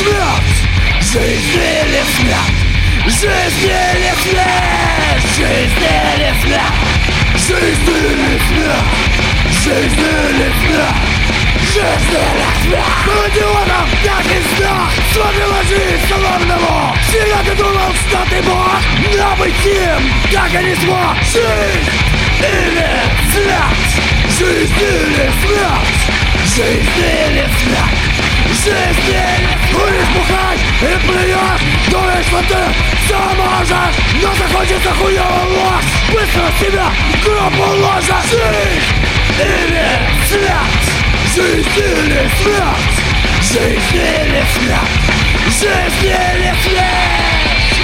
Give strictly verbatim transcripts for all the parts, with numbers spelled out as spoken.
смерть, жизнь или смерть, жизнь или смерть, жизнь или смерть, жизнь или смерть, жизнь или смерть, жизнь или смерть. Был идиотом, как и знак, смотрела жизнь соломного. Всегда ты думал, что ты мог, но быть им так и не смог. Жизнь или смерть, жизнь или смерть, жизнь или смерть, жизнь или смерть. Будешь бухать и плюешь, думаешь, что ты все можешь, но захочется хуёвая ложь, быстро себя в гроб уложишь. Жизнь или смерть, жизнь или смерть, жизнь или смерть, жизнь или смерть.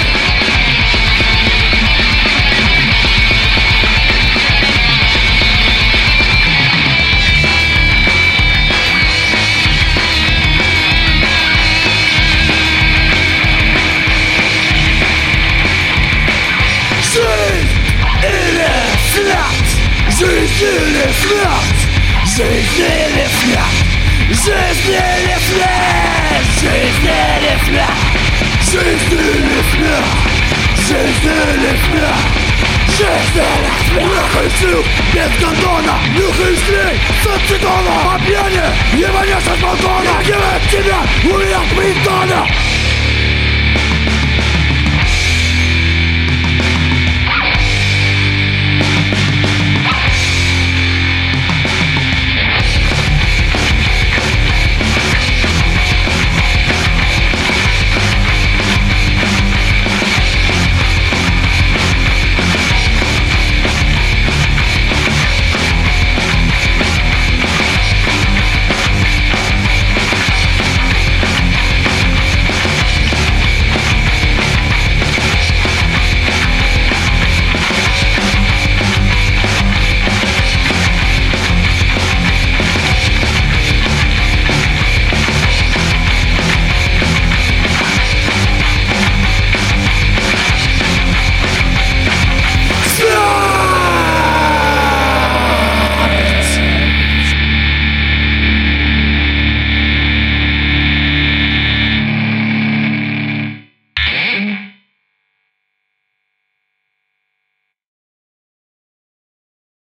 Жизнь или смерть, жизнь или смерть, жизнь или смерть, жизнь или смерть, жизнь или смерть, жизнь или смерть, жизнь или смерть. Нюхай сил без гондона, нюхай стрей с ацетона. По пьяни ебанешь от балкона, делает тебя умеет притона.